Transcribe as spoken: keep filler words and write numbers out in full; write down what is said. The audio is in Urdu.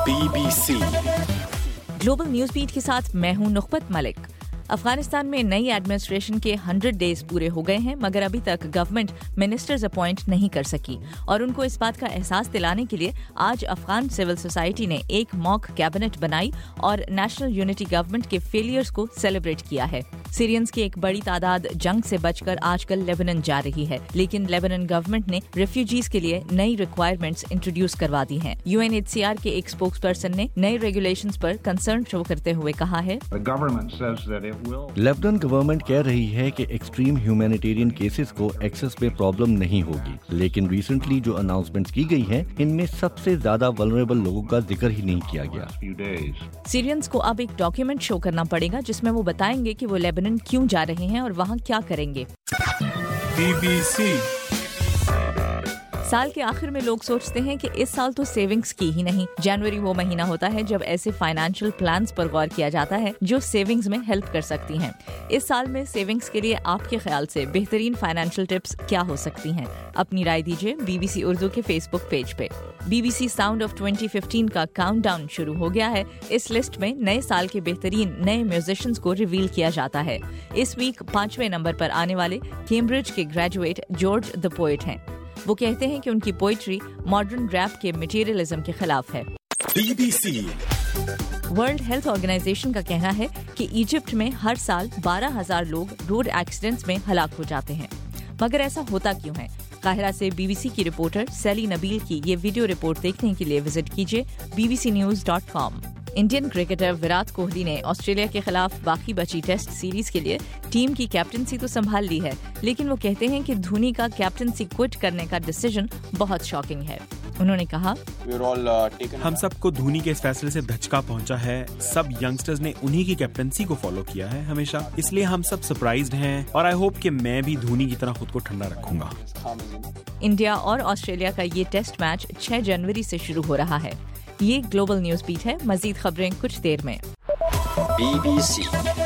Be B C global news beat کے ساتھ میں ہوں نخبت ملک۔ افغانستان میں نئی ایڈمنسٹریشن کے ہنڈریڈ ڈیز پورے ہو گئے ہیں، مگر ابھی تک گورنمنٹ منسٹرز اپوائنٹ نہیں کر سکی، اور ان کو اس بات کا احساس دلانے کے لیے آج افغان سول سوسائٹی نے ایک موک کیبنٹ بنائی اور نیشنل یونٹی گورنمنٹ کے فیلیئرز کو سیلیبریٹ کیا ہے۔ سیرینز کی ایک بڑی تعداد جنگ سے بچ کر آج کل لیبنن جا رہی ہے، لیکن لیبنن گورنمنٹ نے ریفیوجیز کے لیے نئی ریکوائرمنٹس انٹروڈیوس کروا دی ہیں۔ U N H C R کے ایک اسپوکس پرسن نے نئی ریگولیشنز پر کنسرن شو کرتے ہوئے کہا ہے، لیبنن گورنمنٹ کہہ رہی ہے کہ ایکسٹریم ہیومینیٹیرین کیسز کو ایکسس پہ پرابلم نہیں ہوگی، لیکن ریسنٹلی جو اناؤنسمنٹس کی گئی ہیں ان میں سب سے زیادہ ولنریبل لوگوں کا ذکر ہی نہیں کیا گیا۔ سیرینز کو اب ایک ڈاکیومنٹ شو کرنا پڑے گا جس میں وہ بتائیں گے کہ وہ لیبنن کیوں جا رہے ہیں اور وہاں کیا کریں گے۔ بی بی سی سال کے آخر میں لوگ سوچتے ہیں کہ اس سال تو سیونگز کی ہی نہیں۔ جنوری وہ مہینہ ہوتا ہے جب ایسے فائنینشیل پلانز پر غور کیا جاتا ہے جو سیونگز میں ہیلپ کر سکتی ہیں۔ اس سال میں سیونگز کے لیے آپ کے خیال سے بہترین فائنینشیل ٹپس کیا ہو سکتی ہیں؟ اپنی رائے دیجیے بی بی سی اردو کے فیس بک پیج پہ۔ B B C sound of twenty fifteen کا کاؤنٹ ڈاؤن شروع ہو گیا ہے۔ اس لسٹ میں نئے سال کے بہترین نئے میوزیشنز کو ریویل کیا جاتا ہے۔ اس ویک پانچویں نمبر پر آنے والے کیمبرج کے گریجویٹ جارج دا پوئٹ ہیں۔ وہ کہتے ہیں کہ ان کی پوئٹری ماڈرن ریپ کے میٹیریلزم کے خلاف ہے۔ B B C World Health Organization کا کہنا ہے کہ ایجپٹ میں ہر سال بارہ ہزار لوگ روڈ ایکسیڈنٹس میں ہلاک ہو جاتے ہیں، مگر ایسا ہوتا کیوں ہے؟ قاہرہ سے بی بی سی کی رپورٹر سیلی نبیل کی یہ ویڈیو رپورٹ دیکھنے کے لیے وزٹ کیجیے B B C news dot com. Indian cricketer Virat Kohli نے آسٹریلیا کے خلاف باقی بچی ٹیسٹ سیریز کے لیے ٹیم کی کیپٹنسی تو سنبھال لی ہے، لیکن وہ کہتے ہیں کہ دھونی کا کیپٹنسی کوئٹ کرنے کا ڈیسیژن بہت شاکنگ ہے۔ انہوں نے کہا، ہم سب کو دھونی کے اس فیصلے سے دھچکا پہنچا ہے۔ سب ینگسٹرز نے انہی کی کیپٹنسی کو فالو کیا ہے ہمیشہ، اس لیے ہم سب سرپرائزڈ ہیں، اور آئی ہوپ کہ میں بھی دھونی کی طرح خود کو ٹھنڈا رکھوں گا۔ انڈیا اور آسٹریلیا کا یہ ٹیسٹ میچ چھ جنوری سے شروع ہو رہا ہے۔ یہ گلوبل نیوز بیٹ ہے، مزید خبریں کچھ دیر میں۔ Be B C